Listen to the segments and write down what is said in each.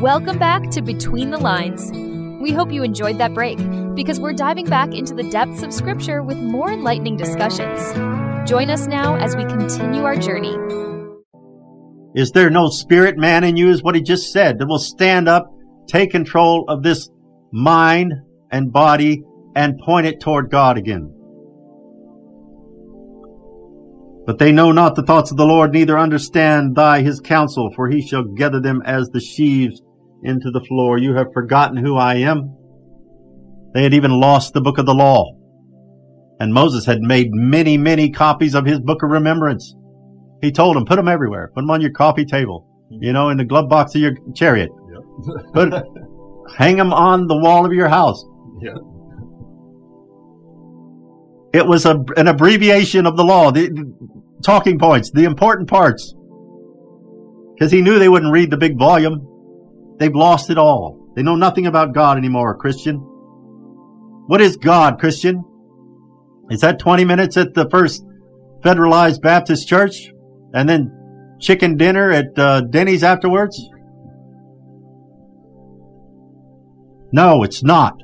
Welcome back to Between the Lines. We hope you enjoyed that break, because we're diving back into the depths of Scripture with more enlightening discussions. Join us now as we continue our journey. Is there no spirit man in you, is what he just said, that will stand up, take control of this mind and body, and point it toward God again? But they know not the thoughts of the Lord, neither understand his counsel, for he shall gather them as the sheaves into the floor. You have forgotten who I am. They had even lost the book of the law. And Moses had made many, many copies of his book of remembrance. He told them, put them everywhere. Put them on your coffee table, in the glove box of your chariot. Yep. Hang them on the wall of your house. Yep. It was an abbreviation of the law, the talking points, the important parts. Because he knew they wouldn't read the big volume. They've lost it all. They know nothing about God anymore, Christian. What is God, Christian? Is that 20 minutes at the First Federalized Baptist Church and then chicken dinner at Denny's afterwards? No, it's not.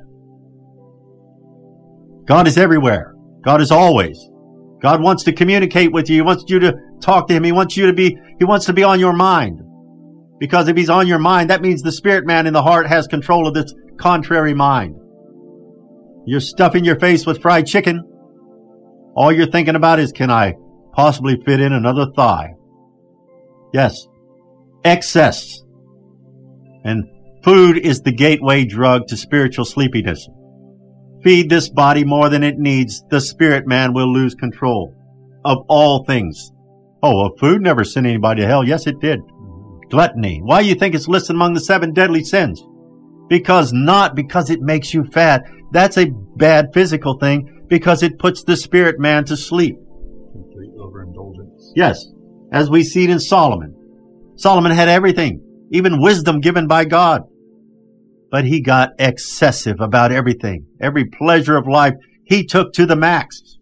God is everywhere. God is always. God wants to communicate with you. He wants you to talk to him. He wants to be on your mind. Because if he's on your mind, that means the spirit man in the heart has control of this contrary mind. You're stuffing your face with fried chicken. All you're thinking about is, can I possibly fit in another thigh? Yes. Excess. And food is the gateway drug to spiritual sleepiness. Feed this body more than it needs, the spirit man will lose control of all things. Oh, well, food never sent anybody to hell. Yes, it did. Gluttony. Why do you think it's listed among the 7 deadly sins? Because it makes you fat. That's a bad physical thing, because it puts the spirit man to sleep. Complete overindulgence. Yes, as we see it in Solomon. Solomon had everything, even wisdom given by God. But he got excessive about everything. Every pleasure of life he took to the max.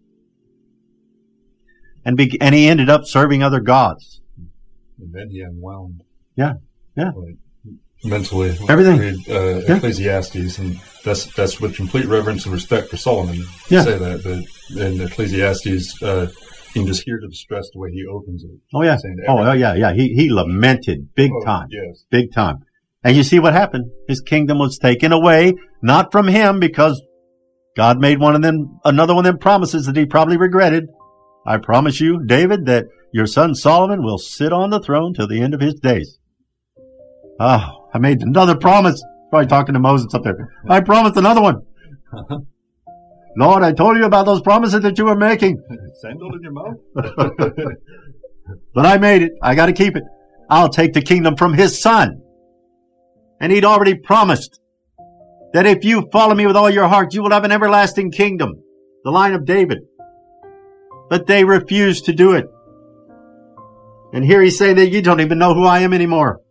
And he ended up serving other gods. And then he unwound. Yeah. Like, mentally. Everything. Ecclesiastes, and that's with complete reverence and respect for Solomon to say that. But in Ecclesiastes, you can just hear the distress the way he opens it. Oh, yeah. Yeah. He lamented big time. Yes. Big time. And you see what happened. His kingdom was taken away, not from him, because God made another one of them promises that he probably regretted. I promise you, David, that your son Solomon will sit on the throne till the end of his days. Oh, I made another promise. Probably talking to Moses up there. I promised another one. Lord, I told you about those promises that you were making. Sandal in your mouth? But I made it. I got to keep it. I'll take the kingdom from his son. And he'd already promised that if you follow me with all your heart, you will have an everlasting kingdom. The line of David. But they refused to do it. And here he's saying that you don't even know who I am anymore.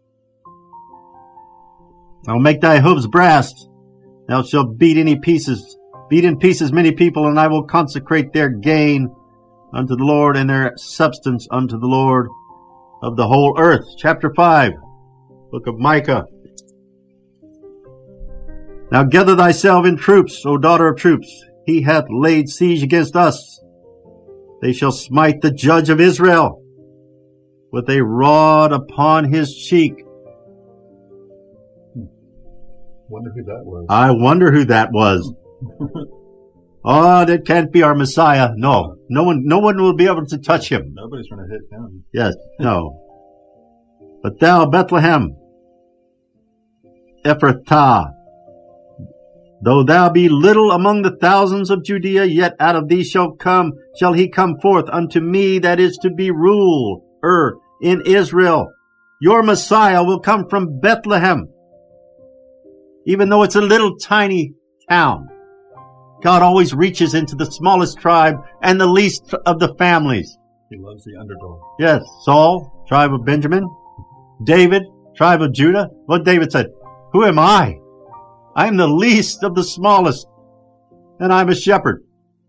I'll make thy hooves brass. Thou shalt beat in pieces many people, and I will consecrate their gain unto the Lord, and their substance unto the Lord of the whole earth. Chapter 5, book of Micah. Now gather thyself in troops, O daughter of troops. He hath laid siege against us. They shall smite the judge of Israel with a rod upon his cheek. Wonder who that was. I wonder who that was. Oh, that can't be our Messiah. No one will be able to touch him. Nobody's going to hit him. Yes, no. But thou, Bethlehem, Ephrathah, though thou be little among the thousands of Judea, yet out of thee shall he come forth unto me that is to be ruler in Israel. Your Messiah will come from Bethlehem. Even though it's a little tiny town, God always reaches into the smallest tribe and the least of the families. He loves the underdog. Yes, Saul, tribe of Benjamin. David, tribe of Judah. What David said, who am I? I am the least of the smallest, and I'm a shepherd.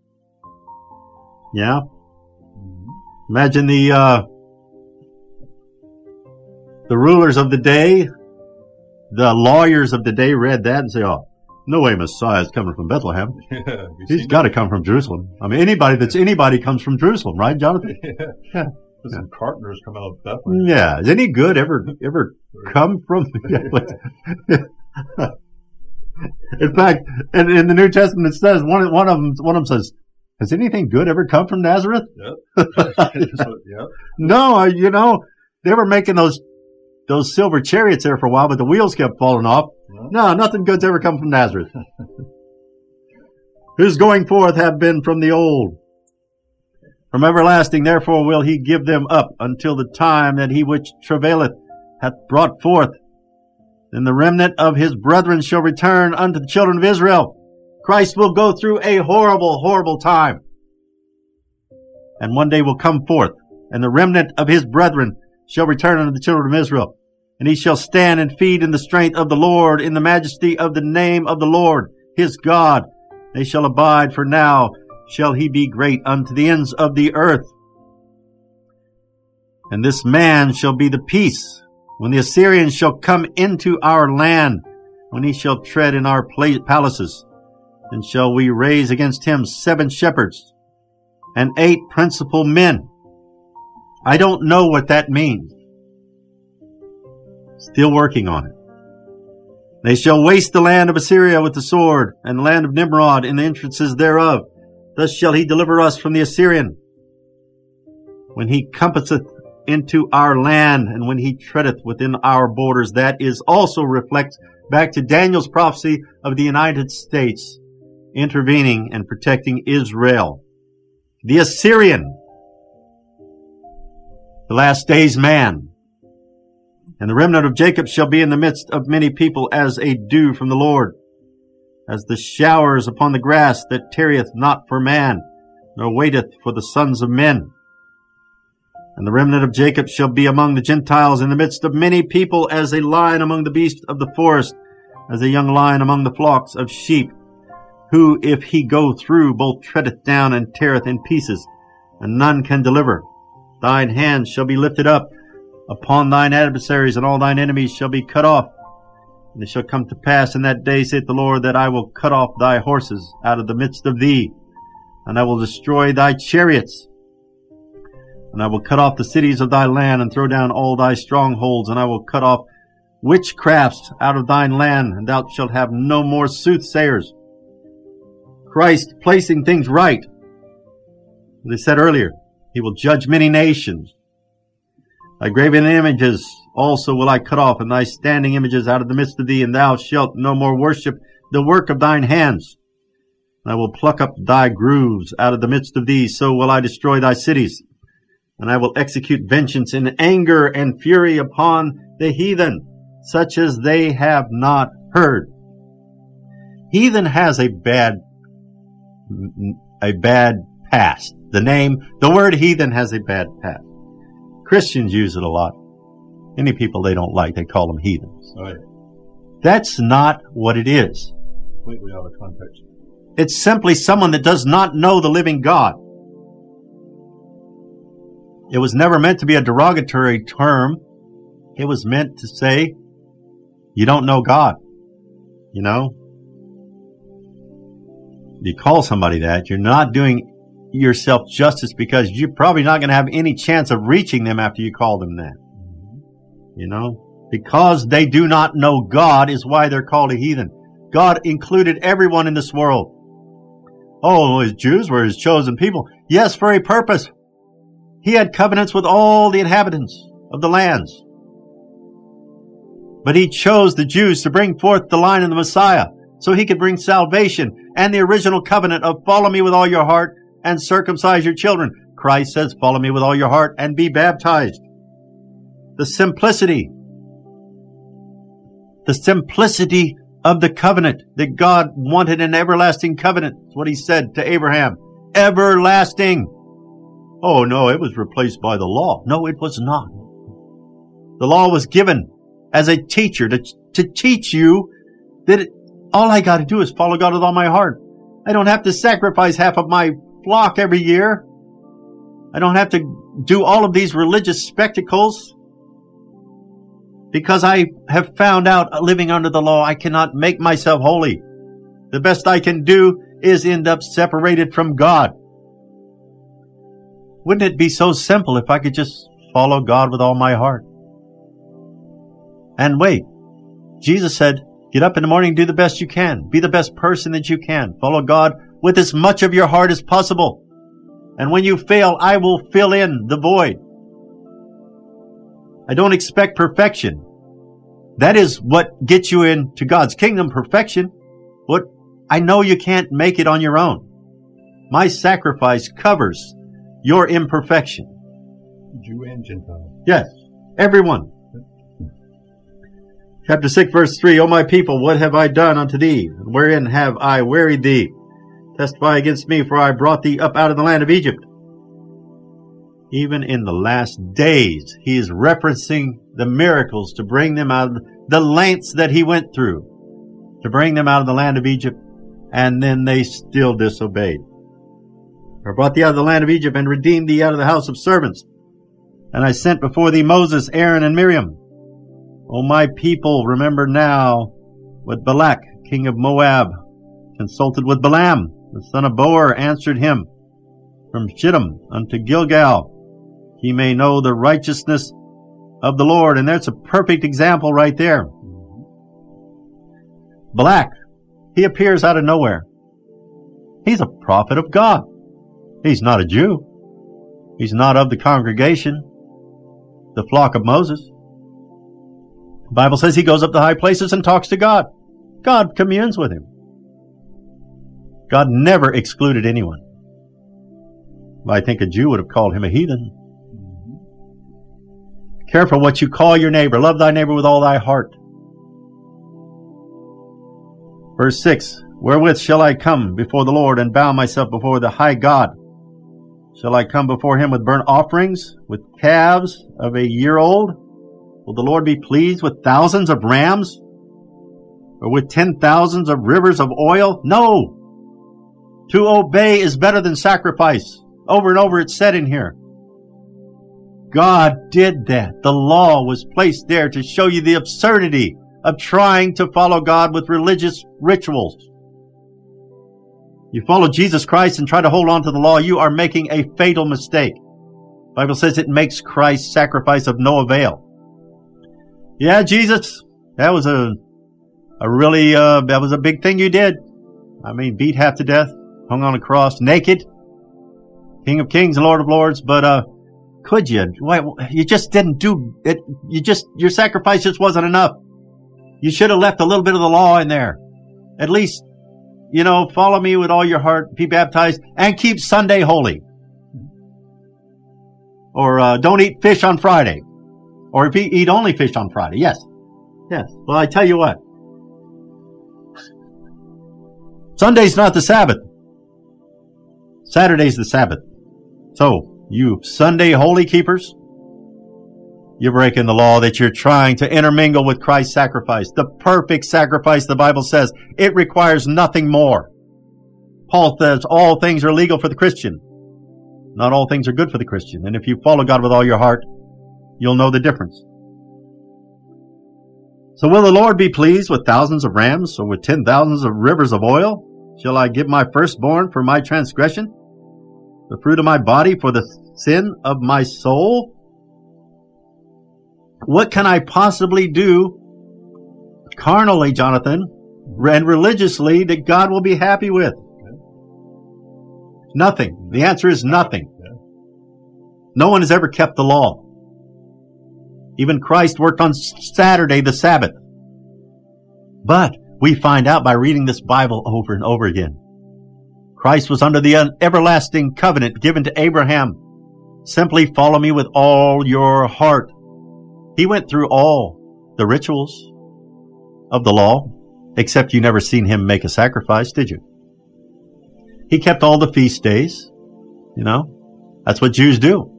Yeah. Imagine the rulers of the day the lawyers of the day read that and say, oh, no way Messiah is coming from Bethlehem. Yeah, He's got to come from Jerusalem. I mean, anybody comes from Jerusalem, right, Jonathan? Yeah. Some carpenters come out of Bethlehem. Yeah. Has any good ever come from? In fact, in the New Testament, it says one of them says, "Has anything good ever come from Nazareth?" Yep. Yep. No, they were making those silver chariots there for a while, but the wheels kept falling off. Yep. No, nothing good's ever come from Nazareth. Whose going forth have been from the old. From everlasting, therefore, will he give them up until the time that he which travaileth hath brought forth. Then the remnant of his brethren shall return unto the children of Israel. Christ will go through a horrible, horrible time. And one day will come forth, and the remnant of his brethren shall return unto the children of Israel. And he shall stand and feed in the strength of the Lord, in the majesty of the name of the Lord, his God. They shall abide, for now shall he be great unto the ends of the earth. And this man shall be the peace, when the Assyrians shall come into our land, when he shall tread in our palaces. Then shall we raise against him 7 shepherds and 8 principal men. I don't know what that means. Still working on it. They shall waste the land of Assyria with the sword, and the land of Nimrod in the entrances thereof. Thus shall he deliver us from the Assyrian. When he compasseth into our land, and when he treadeth within our borders. That is also reflects back to Daniel's prophecy of the United States intervening and protecting Israel. The Assyrian, the last days man. And the remnant of Jacob shall be in the midst of many people as a dew from the Lord, as the showers upon the grass that tarrieth not for man, nor waiteth for the sons of men. And the remnant of Jacob shall be among the Gentiles in the midst of many people as a lion among the beasts of the forest, as a young lion among the flocks of sheep, who, if he go through, both treadeth down and teareth in pieces, and none can deliver. Thine hand shall be lifted up upon thine adversaries, and all thine enemies shall be cut off. And it shall come to pass in that day, saith the Lord, that I will cut off thy horses out of the midst of thee, and I will destroy thy chariots. And I will cut off the cities of thy land, and throw down all thy strongholds, and I will cut off witchcrafts out of thine land, and thou shalt have no more soothsayers. Christ placing things right. As I said earlier, he will judge many nations. Thy graven images also will I cut off, and thy standing images out of the midst of thee, and thou shalt no more worship the work of thine hands. And I will pluck up thy groves out of the midst of thee, so will I destroy thy cities. And I will execute vengeance in anger and fury upon the heathen, such as they have not heard. Heathen has a bad past. The word heathen has a bad past. Christians use it a lot. Any people they don't like, they call them heathens. Oh, yeah. That's not what it is. Completely out of context. It's simply someone that does not know the living God. It was never meant to be a derogatory term. It was meant to say, you don't know God. You know? You call somebody that, you're not doing yourself justice, because you're probably not going to have any chance of reaching them after you call them that. You know? Because they do not know God is why they're called a heathen. God included everyone in this world. Oh, his Jews were his chosen people. Yes, for a purpose. He had covenants with all the inhabitants of the lands. But he chose the Jews to bring forth the line of the Messiah, so he could bring salvation and the original covenant of follow me with all your heart and circumcise your children. Christ says, follow me with all your heart and be baptized. The simplicity of the covenant that God wanted, an everlasting covenant. That's what he said to Abraham. Everlasting. Oh, no, it was replaced by the law. No, it was not. The law was given as a teacher to teach you that all I got to do is follow God with all my heart. I don't have to sacrifice half of my flock every year. I don't have to do all of these religious spectacles. Because I have found out living under the law, I cannot make myself holy. The best I can do is end up separated from God. Wouldn't it be so simple if I could just follow God with all my heart? And wait, Jesus said, get up in the morning, do the best you can. Be the best person that you can. Follow God with as much of your heart as possible. And when you fail, I will fill in the void. I don't expect perfection. That is what gets you into God's kingdom, perfection. What I know you can't make it on your own. My sacrifice covers your imperfection. Jew and Gentile. Yes, everyone. Chapter 6, verse 3, O my people, what have I done unto thee? And wherein have I wearied thee? Testify against me, for I brought thee up out of the land of Egypt. Even in the last days, he is referencing the miracles to bring them out of the lengths that he went through to bring them out of the land of Egypt, and then they still disobeyed. I brought thee out of the land of Egypt and redeemed thee out of the house of servants. And I sent before thee Moses, Aaron, and Miriam. O my people, remember now what Balak, king of Moab, consulted with Balaam, the son of Beor, answered him from Shittim unto Gilgal. He may know the righteousness of the Lord. And there's a perfect example right there. Balak, he appears out of nowhere. He's a prophet of God. He's not a Jew. He's not of the congregation, the flock of Moses. The Bible says he goes up to high places and talks to God. God communes with him. God never excluded anyone. I think a Jew would have called him a heathen. Careful what you call your neighbor. Love thy neighbor with all thy heart. Verse 6, wherewith shall I come before the Lord and bow myself before the high God? Shall I come before him with burnt offerings, with calves of a year old? Will the Lord be pleased with thousands of rams? Or with 10,000s of rivers of oil? No! To obey is better than sacrifice. Over and over it's said in here. God did that. The law was placed there to show you the absurdity of trying to follow God with religious rituals. You follow Jesus Christ and try to hold on to the law, you are making a fatal mistake. The Bible says it makes Christ's sacrifice of no avail. Yeah, Jesus, that was a big thing you did. I mean, beat half to death, hung on a cross, naked, King of Kings and Lord of Lords, but could you? Why, you just didn't do it. Your sacrifice just wasn't enough. You should have left a little bit of the law in there. At least, follow me with all your heart, be baptized, and keep Sunday holy. Or don't eat fish on Friday. Or if you eat only fish on Friday. Yes. Well, I tell you what. Sunday's not the Sabbath. Saturday's the Sabbath. So, you Sunday holy keepers, you're breaking the law that you're trying to intermingle with Christ's sacrifice. The perfect sacrifice, the Bible says, it requires nothing more. Paul says all things are legal for the Christian. Not all things are good for the Christian. And if you follow God with all your heart, you'll know the difference. So will the Lord be pleased with thousands of rams or with 10,000s of rivers of oil? Shall I give my firstborn for my transgression, the fruit of my body for the sin of my soul? What can I possibly do carnally, Jonathan, and religiously that God will be happy with? Nothing. The answer is nothing. No one has ever kept the law. Even Christ worked on Saturday, the Sabbath. But we find out by reading this Bible over and over again. Christ was under the everlasting covenant given to Abraham. Simply follow me with all your heart. He went through all the rituals of the law, except you never seen him make a sacrifice, did you? He kept all the feast days. That's what Jews do.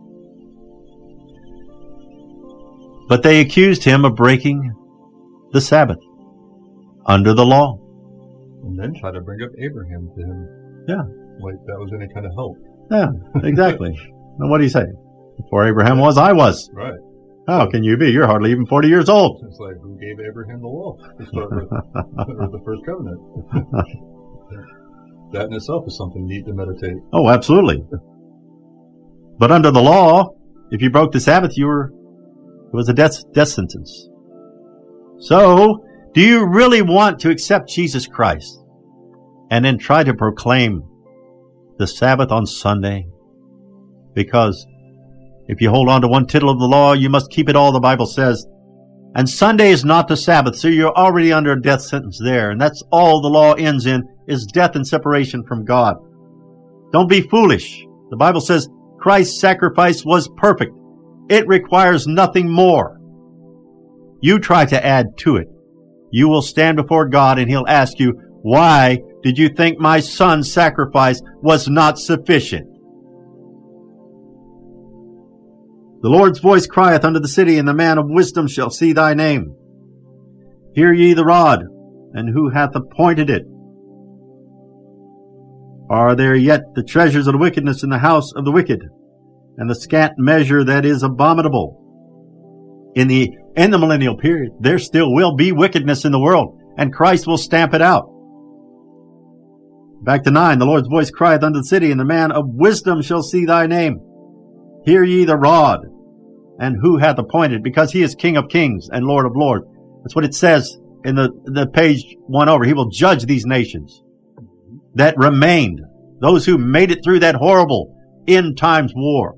But they accused him of breaking the Sabbath under the law. And then try to bring up Abraham to him. Yeah. Like that was any kind of help. Yeah, exactly. And what do you say? Before Abraham was, I was. Right. How can you be? You're hardly even 40 years old. It's like, who gave Abraham the law to start with, or the first covenant? That in itself is something neat to meditate. Oh, absolutely. But under the law, if you broke the Sabbath, it was a death sentence. So, do you really want to accept Jesus Christ and then try to proclaim the Sabbath on Sunday? Because if you hold on to one tittle of the law, you must keep it all, the Bible says. And Sunday is not the Sabbath, so you're already under a death sentence there. And that's all the law ends in, is death and separation from God. Don't be foolish. The Bible says Christ's sacrifice was perfect. It requires nothing more. You try to add to it. You will stand before God and He'll ask you, why did you think my son's sacrifice was not sufficient? The Lord's voice crieth unto the city, and the man of wisdom shall see thy name. Hear ye the rod, and who hath appointed it? Are there yet the treasures of the wickedness in the house of the wicked, and the scant measure that is abominable? In the millennial period, there still will be wickedness in the world, and Christ will stamp it out. Back to 9, the Lord's voice crieth unto the city, and the man of wisdom shall see thy name. Hear ye the rod, and who hath appointed? Because He is King of kings and Lord of lords. That's what it says in the page one over. He will judge these nations that remained, those who made it through that horrible end times war.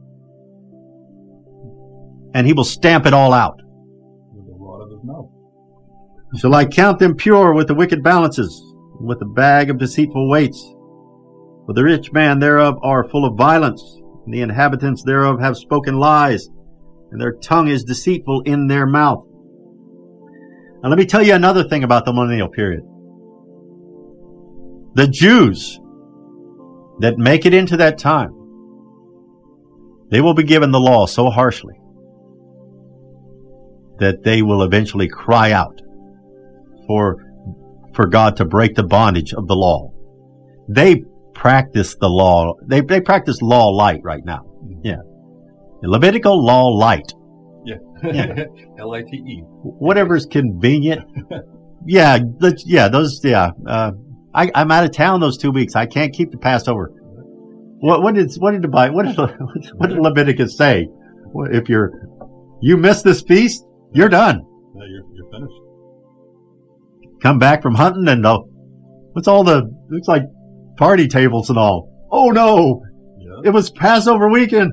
And He will stamp it all out. With the rod of His mouth. Shall I count them pure with the wicked balances, with the bag of deceitful weights? For the rich man thereof are full of violence, and the inhabitants thereof have spoken lies, and their tongue is deceitful in their mouth. Now let me tell you another thing about the millennial period. The Jews that make it into that time, they will be given the law so harshly that they will eventually cry out for God to break the bondage of the law. They practice the law. They practice law light right now. Yeah. Levitical law light. Yeah. Yeah. L-I-T-E. Whatever's convenient. Yeah. I'm out of town those 2 weeks. I can't keep the Passover. What did Leviticus say? If you miss this feast, you're done. Yeah, you're finished. Come back from hunting and looks like party tables and all. Oh no! Yeah. It was Passover weekend.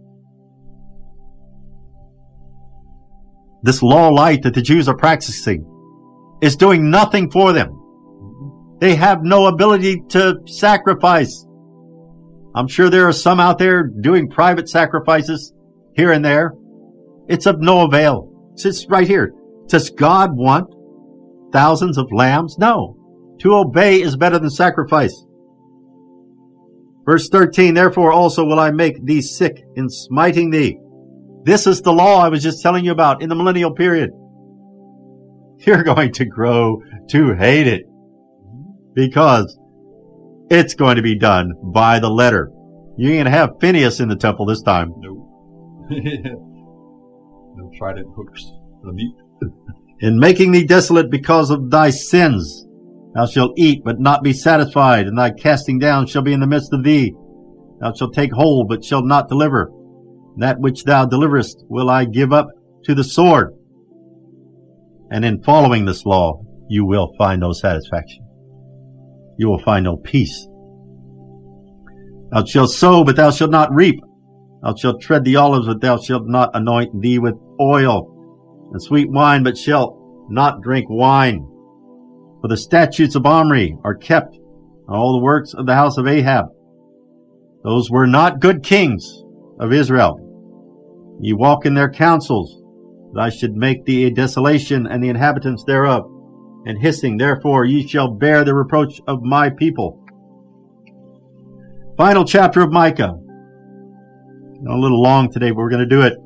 This law light that the Jews are practicing is doing nothing for them. They have no ability to sacrifice. I'm sure there are some out there doing private sacrifices here and there. It's of no avail. It's right here. Does God want thousands of lambs? No. To obey is better than sacrifice. Verse 13, therefore also will I make thee sick in smiting thee. This is the law I was just telling you about in the millennial period. You're going to grow to hate it because it's going to be done by the letter. You ain't going to have Phineas in the temple this time. No. No trident hooks for the meat. In making thee desolate because of thy sins, thou shalt eat, but not be satisfied, and thy casting down shall be in the midst of thee. Thou shalt take hold, but shalt not deliver. That which thou deliverest will I give up to the sword. And in following this law, you will find no satisfaction. You will find no peace. Thou shalt sow, but thou shalt not reap. Thou shalt tread the olives, but thou shalt not anoint thee with oil. And sweet wine, but shalt not drink wine. For the statutes of Omri are kept, and all the works of the house of Ahab. Those were not good kings of Israel. Ye walk in their counsels, that I should make thee a desolation, and the inhabitants thereof, and hissing. Therefore ye shall bear the reproach of my people. Final chapter of Micah. A little long today, but we're going to do it.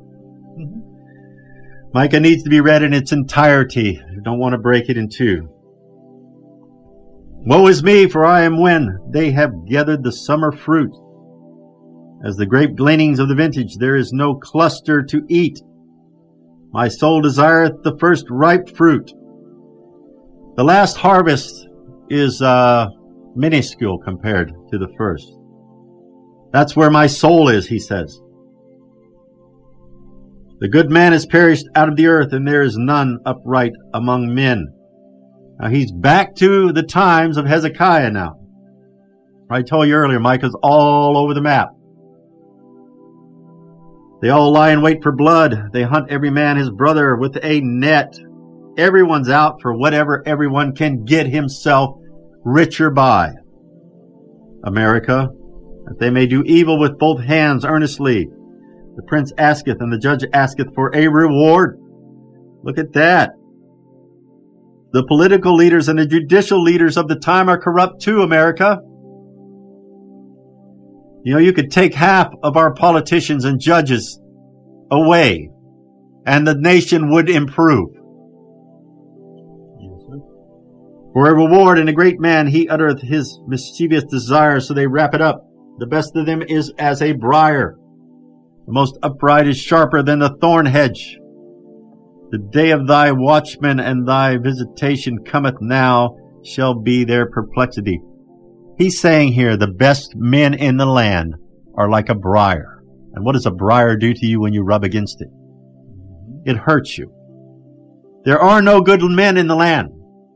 Micah needs to be read in its entirety. I don't want to break it in two. Woe is me, for I am when they have gathered the summer fruit. As the grape gleanings of the vintage, there is no cluster to eat. My soul desireth the first ripe fruit. The last harvest is minuscule compared to the first. That's where my soul is, he says. The good man is perished out of the earth, and there is none upright among men. Now he's back to the times of Hezekiah now. I told you earlier, Micah's all over the map. They all lie in wait for blood. They hunt every man his brother with a net. Everyone's out for whatever everyone can get himself richer by. America, that they may do evil with both hands earnestly. The prince asketh, and the judge asketh for a reward. Look at that. The political leaders and the judicial leaders of the time are corrupt too, America. You know, you could take half of our politicians and judges away, and the nation would improve. For a reward in a great man, he uttereth his mischievous desires, so they wrap it up. The best of them is as a briar. The most upright is sharper than the thorn hedge. The day of thy watchman and thy visitation cometh now, shall be their perplexity. He's saying here, the best men in the land are like a briar. And what does a briar do to you when you rub against it? It hurts you. There are no good men in the land.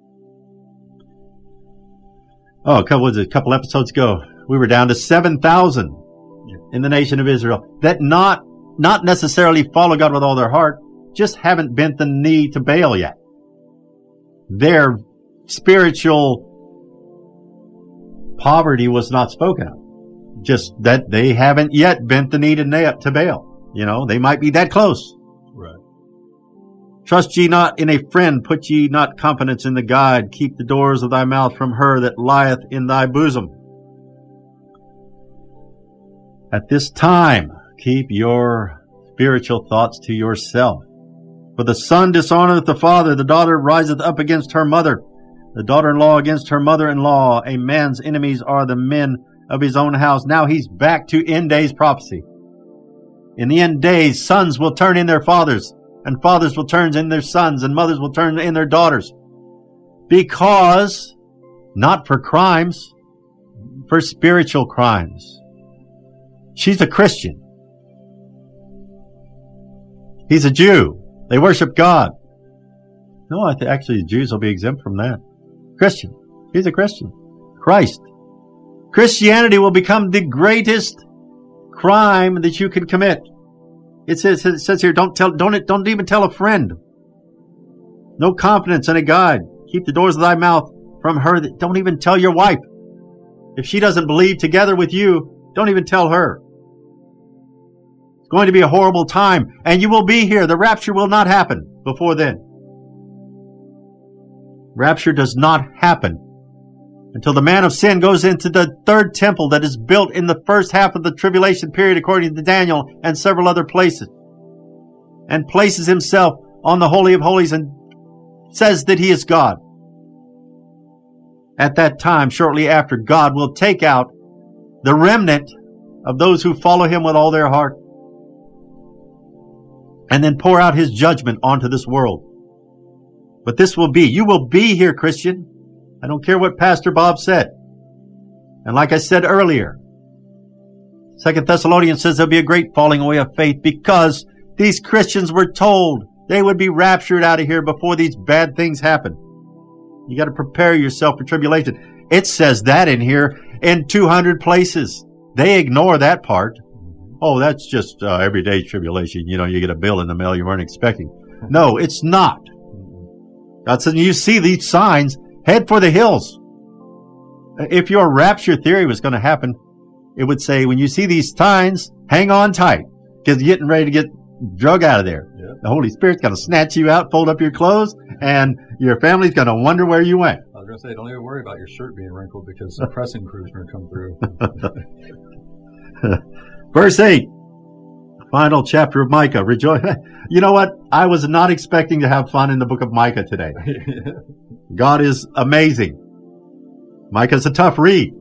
Oh, a couple episodes ago, we were down to 7,000 in the nation of Israel that not necessarily follow God with all their heart, just haven't bent the knee to Baal yet. Their spiritual poverty was not spoken of. Just that they haven't yet bent the knee to Baal. You know, they might be that close. Right. Trust ye not in a friend, put ye not confidence in the guide. Keep the doors of thy mouth from her that lieth in thy bosom. At this time, keep your spiritual thoughts to yourself. For the son dishonoreth the father, the daughter riseth up against her mother, the daughter-in-law against her mother-in-law. A man's enemies are the men of his own house. Now he's back to end days prophecy. In the end days, sons will turn in their fathers, and fathers will turn in their sons, and mothers will turn in their daughters. Because, not for crimes, for spiritual crimes. She's a Christian. He's a Jew. They worship God. No, actually the Jews will be exempt from that. Christian. He's a Christian. Christ. Christianity will become the greatest crime that you can commit. It says here, don't even tell a friend. No confidence in a guide. Keep the doors of thy mouth from her. Don't even tell your wife. If she doesn't believe together with you, don't even tell her. It's going to be a horrible time, and you will be here. The rapture will not happen before then. Rapture does not happen until the man of sin goes into the third temple that is built in the first half of the tribulation period, according to Daniel and several other places, and places himself on the Holy of Holies and says that he is God. At that time, shortly after, God will take out the remnant of those who follow him with all their heart, and then pour out his judgment onto this world. But this will be, you will be here, Christian. I don't care what Pastor Bob said. And like I said earlier, 2 Thessalonians says there'll be a great falling away of faith because these Christians were told they would be raptured out of here before these bad things happen. You got to prepare yourself for tribulation. It says that in here in 200 places. They ignore that part. Oh, that's just everyday tribulation. You know, you get a bill in the mail you weren't expecting. No, it's not. God said, you see these signs, head for the hills. If your rapture theory was going to happen, it would say, when you see these signs, hang on tight, because you're getting ready to get drug out of there. Yep. The Holy Spirit's going to snatch you out, fold up your clothes, and your family's going to wonder where you went. I was going to say, don't even worry about your shirt being wrinkled because the pressing crew's going to come through. Verse 8, final chapter of Micah. Rejoice. You know what? I was not expecting to have fun in the book of Micah today. God is amazing. Micah's a tough read.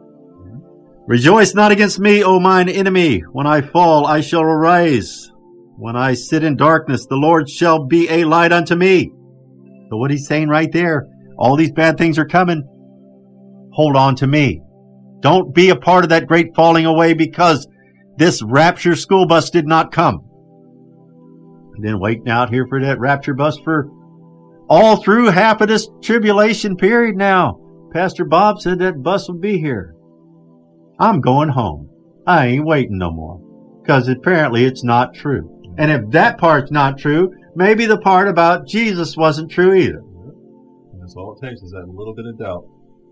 Rejoice not against me, O mine enemy. When I fall, I shall arise. When I sit in darkness, the Lord shall be a light unto me. So what he's saying right there, all these bad things are coming. Hold on to me. Don't be a part of that great falling away because this rapture school bus did not come. And then waiting out here for that rapture bus for all through half of this tribulation period now. Pastor Bob said that bus will be here. I'm going home. I ain't waiting no more. Because apparently it's not true. And if that part's not true, maybe the part about Jesus wasn't true either. And that's all it takes is that little bit of doubt.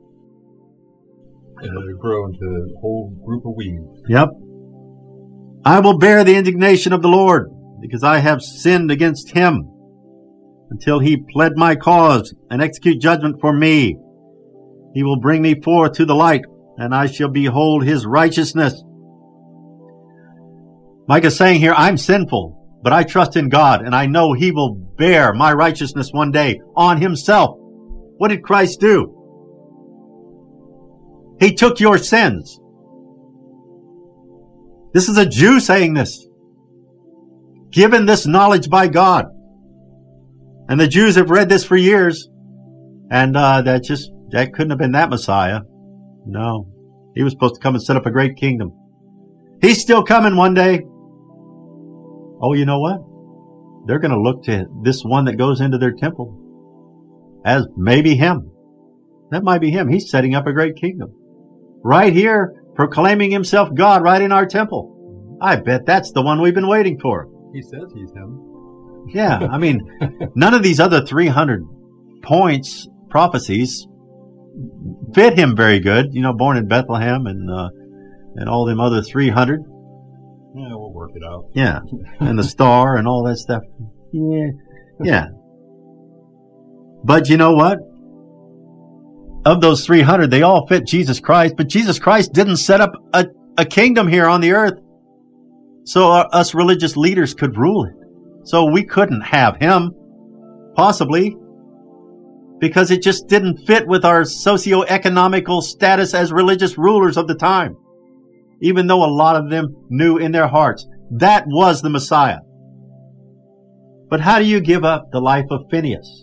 And it'll grow into a whole group of weeds. Yep. I will bear the indignation of the Lord, because I have sinned against him, until he plead my cause and execute judgment for me. He will bring me forth to the light, and I shall behold his righteousness. Micah is saying here, I'm sinful, but I trust in God, and I know he will bear my righteousness one day on himself. What did Christ do? He took your sins. This is a Jew saying this, given this knowledge by God. And the Jews have read this for years, and that couldn't have been that Messiah. No, he was supposed to come and set up a great kingdom. He's still coming one day. Oh, you know what? They're going to look to this one that goes into their temple as maybe him. That might be him. He's setting up a great kingdom. Right here, proclaiming himself God right in our temple. I bet that's the one we've been waiting for. He says he's him. Yeah, I mean, none of these other 300 prophecies fit him very good. You know, born in Bethlehem and all them other 300. Yeah, we'll work it out. Yeah, and the star and all that stuff. Yeah. But you know what? Of those 300, they all fit Jesus Christ, but Jesus Christ didn't set up a kingdom here on the earth so us religious leaders could rule it. So we couldn't have him, possibly, because it just didn't fit with our socio-economical status as religious rulers of the time, even though a lot of them knew in their hearts that was the Messiah. But how do you give up the life of Phineas?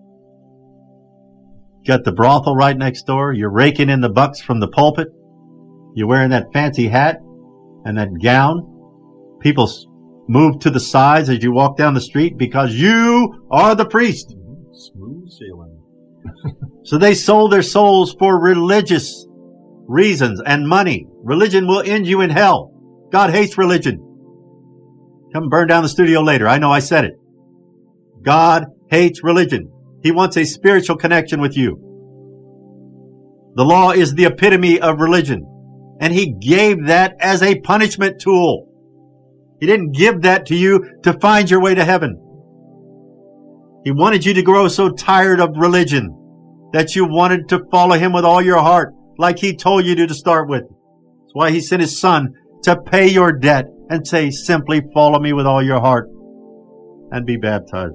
Got the brothel right next door. You're raking in the bucks from the pulpit. You're wearing that fancy hat and that gown. People move to the sides as you walk down the street because you are the priest. Smooth sailing. So they sold their souls for religious reasons and money. Religion will end you in hell. God hates religion. Come burn down the studio later. I know I said it. God hates religion. He wants a spiritual connection with you. The law is the epitome of religion, and he gave that as a punishment tool. He didn't give that to you to find your way to heaven. He wanted you to grow so tired of religion that you wanted to follow him with all your heart, like he told you to start with. That's why he sent his son to pay your debt and say, simply follow me with all your heart and be baptized.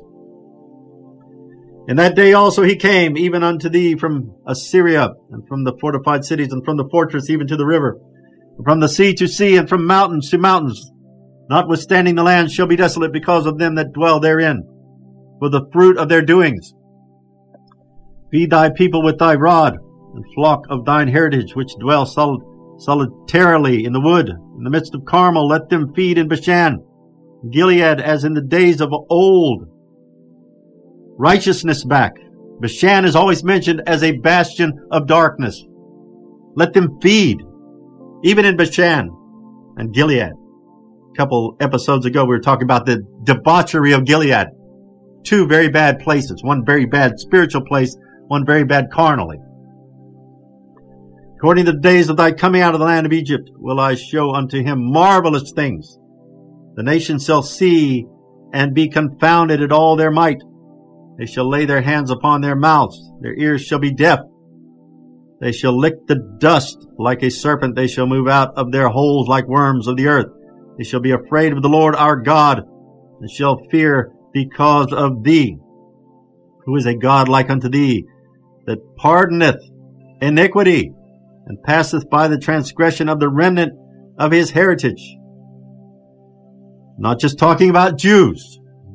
In that day also he came, even unto thee from Assyria, and from the fortified cities, and from the fortress even to the river, and from the sea to sea, and from mountains to mountains. Notwithstanding the land shall be desolate because of them that dwell therein, for the fruit of their doings. Feed thy people with thy rod, and flock of thine heritage, which dwell solitarily in the wood, in the midst of Carmel, let them feed in Bashan, Gilead as in the days of old. Righteousness back. Bashan is always mentioned as a bastion of darkness. Let them feed, even in Bashan and Gilead. A couple episodes ago, we were talking about the debauchery of Gilead. Two very bad places. One very bad spiritual place, one very bad carnally. According to the days of thy coming out of the land of Egypt, will I show unto him marvelous things. The nations shall see and be confounded at all their might. They shall lay their hands upon their mouths. Their ears shall be deaf. They shall lick the dust like a serpent. They shall move out of their holes like worms of the earth. They shall be afraid of the Lord our God, and shall fear because of thee. Who is a God like unto thee, that pardoneth iniquity, and passeth by the transgression of the remnant of his heritage? Not just talking about Jews.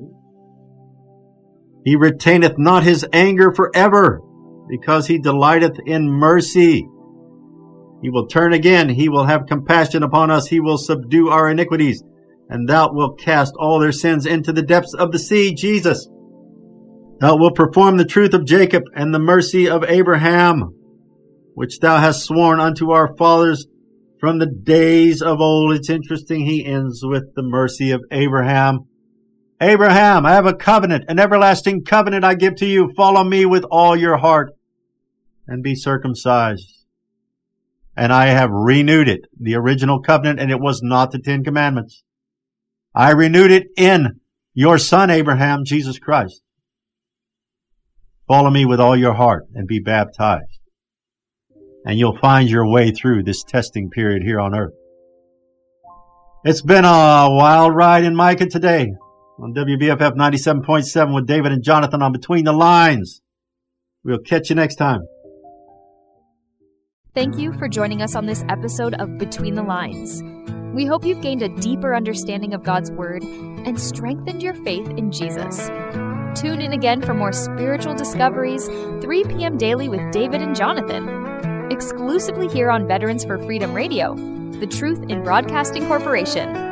He retaineth not his anger forever, because he delighteth in mercy. He will turn again. He will have compassion upon us. He will subdue our iniquities. And thou wilt cast all their sins into the depths of the sea, Jesus. Thou wilt perform the truth of Jacob and the mercy of Abraham, which thou hast sworn unto our fathers from the days of old. It's interesting. He ends with the mercy of Abraham. Abraham, I have a covenant, an everlasting covenant I give to you. Follow me with all your heart and be circumcised. And I have renewed it, the original covenant, and it was not the 10 Commandments. I renewed it in your son, Abraham, Jesus Christ. Follow me with all your heart and be baptized. And you'll find your way through this testing period here on earth. It's been a wild ride in Micah today on WBFF 97.7 with David and Jonathan on Between the Lines. We'll catch you next time. Thank you for joining us on this episode of Between the Lines. We hope you've gained a deeper understanding of God's Word and strengthened your faith in Jesus. Tune in again for more spiritual discoveries, 3 p.m. daily with David and Jonathan. Exclusively here on Veterans for Freedom Radio, the Truth in Broadcasting Corporation.